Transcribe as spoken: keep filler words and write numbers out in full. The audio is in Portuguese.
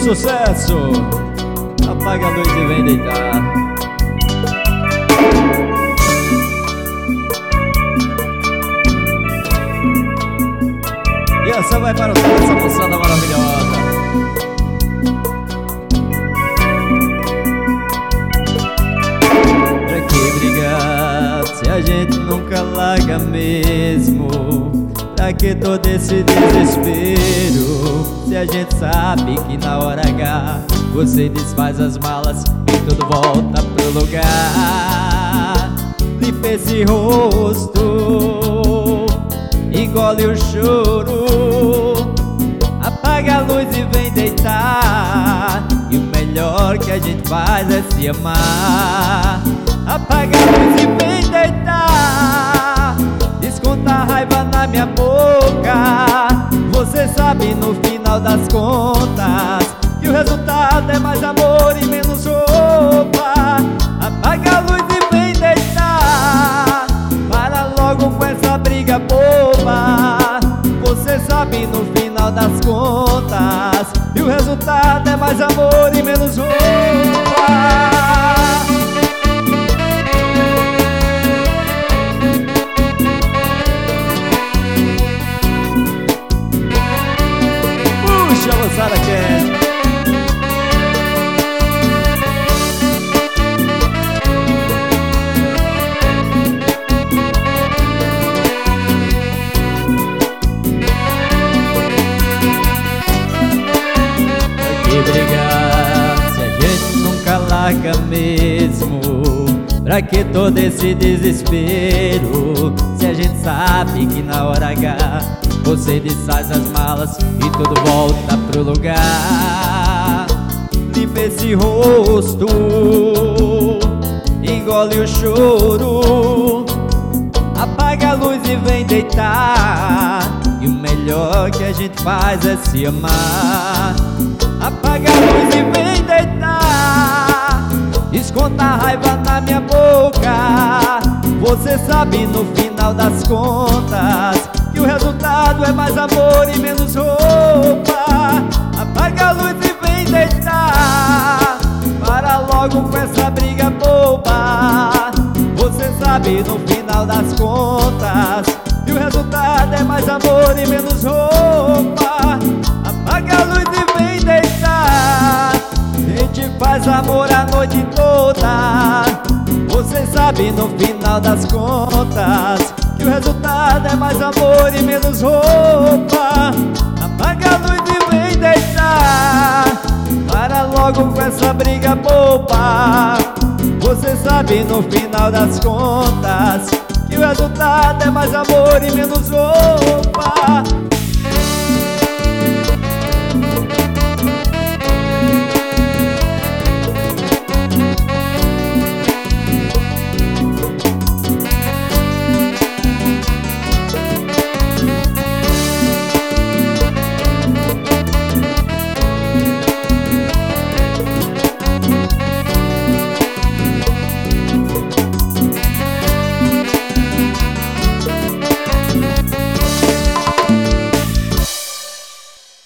sucesso. Apaga a luz e vem deitar. E essa vai para toda essa moçada maravilhosa. Pra que brigar se a gente nunca larga mesmo? Pra que todo esse desespero se a gente sabe que na hora H você desfaz as malas e tudo volta pro lugar? Limpa esse rosto, engole o choro, apaga a luz e vem deitar. E o melhor que a gente faz é se amar. Apaga a luz e vem deitar. Desconta a raiva na minha boca. Você sabe no final das contas que o resultado é mais amor e menos roupa. Apaga a luz e vem deitar. Para logo com essa briga boba. Você sabe no final das contas que o resultado é mais amor e menos roupa. Puxa a moçada quer. Brigar se a gente nunca larga mesmo? Pra que todo esse desespero se a gente sabe que na hora H você desfaz as malas e tudo volta pro lugar? Limpa esse rosto, engole o choro, apaga a luz e vem deitar. E o melhor que a gente faz é se amar. Apaga a luz e vem deitar. Desconta a raiva na minha boca. Você sabe no final das contas que o resultado é mais amor e menos roupa. Apaga a luz e vem deitar. Para logo com essa briga boba. Você sabe no final das contas que o resultado é mais amor e menos roupa. Apaga a luz e vem deitar. A gente faz amor a noite toda. Você sabe no final das contas que o resultado é mais amor e menos roupa. Apaga a luz e vem deitar. Para logo com essa briga boba. Você sabe no final das contas que o resultado é mais amor e menos roupa.